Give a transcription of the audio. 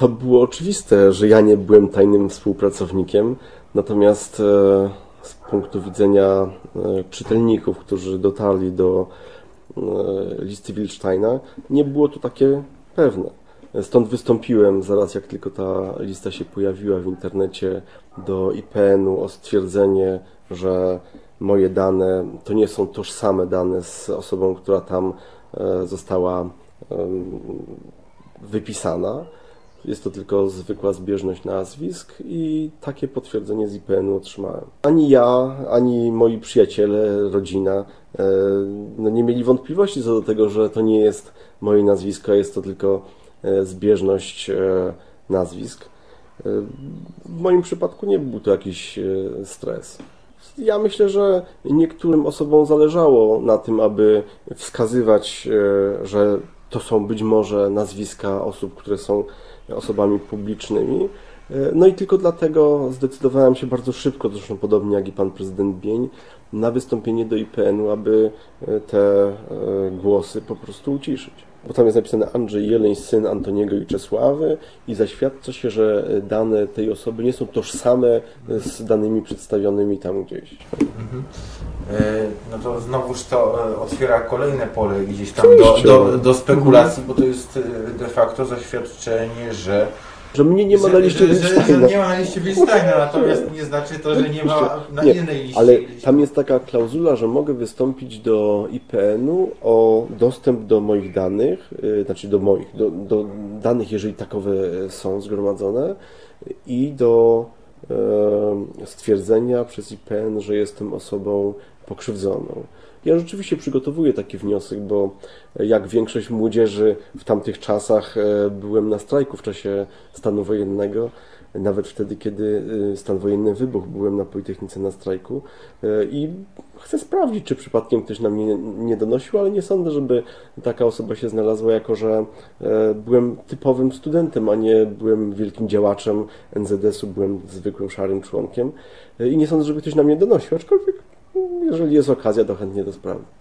To było oczywiste, że ja nie byłem tajnym współpracownikiem, natomiast z punktu widzenia czytelników, którzy dotarli do listy Wilczteina, nie było to takie pewne. Stąd wystąpiłem zaraz, jak tylko ta lista się pojawiła w internecie, do IPN-u o stwierdzenie, że moje dane to nie są tożsame dane z osobą, która tam została wypisana. Jest to tylko zwykła zbieżność nazwisk i takie potwierdzenie z IPN-u otrzymałem. Ani ja, ani moi przyjaciele, rodzina nie mieli wątpliwości co do tego, że to nie jest moje nazwisko, jest to tylko zbieżność nazwisk. W moim przypadku nie był to jakiś stres. Ja myślę, że niektórym osobom zależało na tym, aby wskazywać, że to są być może nazwiska osób, które są osobami publicznymi. No i tylko dlatego zdecydowałem się bardzo szybko, zresztą podobnie jak i pan prezydent Bień, na wystąpienie do IPN-u, aby te głosy po prostu uciszyć. Bo tam jest napisane Andrzej Jeleń, syn Antoniego i Czesławy i zaświadcza się, że dane tej osoby nie są tożsame z danymi przedstawionymi tam gdzieś. No to znowuż to otwiera kolejne pole gdzieś tam do spekulacji, bo to jest de facto zaświadczenie, że mnie nie ma na liście Wilczteina. Że nie ma na liście Wilczteina, natomiast nie znaczy to, że nie ma na innej liście. Ale tam jest taka klauzula, że mogę wystąpić do IPN-u o dostęp do moich danych, znaczy do danych, jeżeli takowe są zgromadzone, i do stwierdzenia przez IPN, że jestem osobą pokrzywdzoną. Ja rzeczywiście przygotowuję taki wniosek, bo jak większość młodzieży w tamtych czasach byłem na strajku w czasie stanu wojennego, nawet wtedy, kiedy stan wojenny wybuchł, byłem na Politechnice na strajku i chcę sprawdzić, czy przypadkiem ktoś na mnie nie donosił, ale nie sądzę, żeby taka osoba się znalazła, jako że byłem typowym studentem, a nie byłem wielkim działaczem NZS-u, byłem zwykłym szarym członkiem i nie sądzę, żeby ktoś na mnie donosił, aczkolwiek jeżeli jest okazja, to chętnie to sprawdzę.